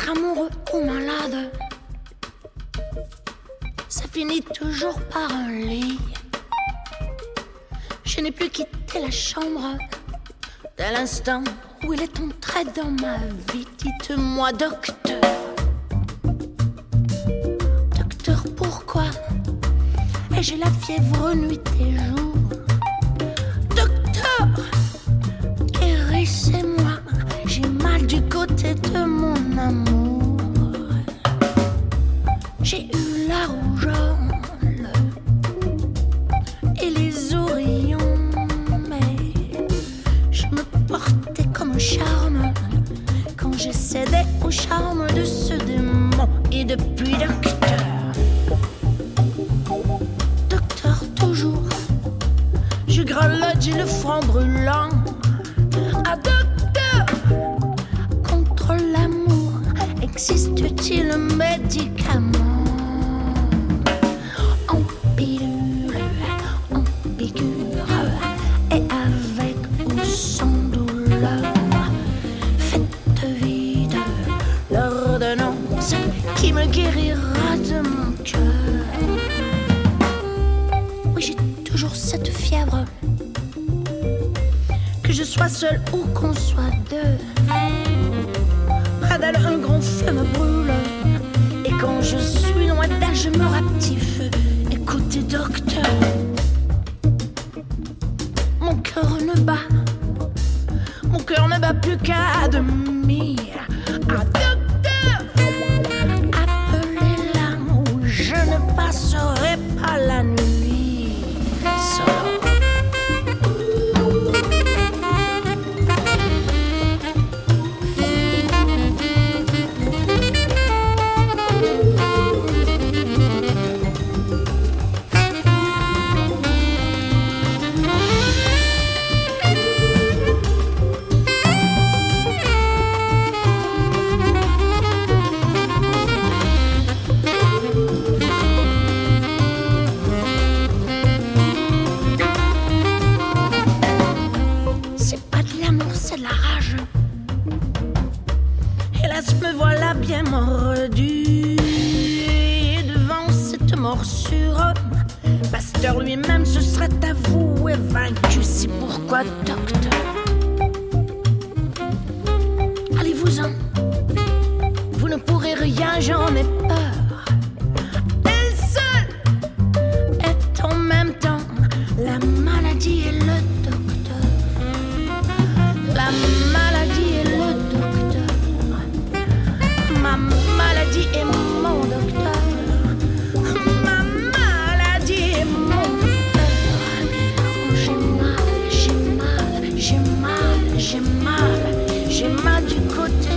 Être amoureux ou malade, ça finit toujours par un lit. Je n'ai plus quitté la chambre dès l'instant où il est entré dans ma vie. Dites-moi, docteur, docteur, pourquoi ai-je la fièvre nuit et jour? Docteur, guérissez-moi, j'ai mal du côté de mon amour. J'ai eu la rougeole et les oreillons, mais je me portais comme un charme quand j'ai cédé au charme de ce démon. Et depuis, docteur, toujours, je grelotte, j'ai le front brûlant. Ah, docteur, contre l'amour, existe-t-il un médicament? En pilule, en piqûre, et avec ou sans douleur, faites vide l'ordonnance qui me guérira de mon cœur. Oui, j'ai toujours cette fièvre, que je sois seul ou qu'on soit deux. Près d'elle, un grand feu me brûle, et quand je suis loin d'elle, je me rapetisse. Écoutez, docteur, mon cœur ne bat plus qu'à demi. Ah, docteur, appelez-la ou je ne passerai pas la nuit seul. C'est de la rage. Hélas, me voilà bien mordu. Et devant cette morsure, Pasteur lui-même se serait avoué vaincu. C'est pourquoi, docteur, allez-vous-en, vous ne pourrez rien, j'en ai peur. Elle seule est en même temps la maladie et le docteur. La maladie et le docteur. Ma maladie et mon docteur. Ma maladie et mon docteur. Oh, j'ai mal, j'ai mal, j'ai mal, j'ai mal, j'ai mal du côté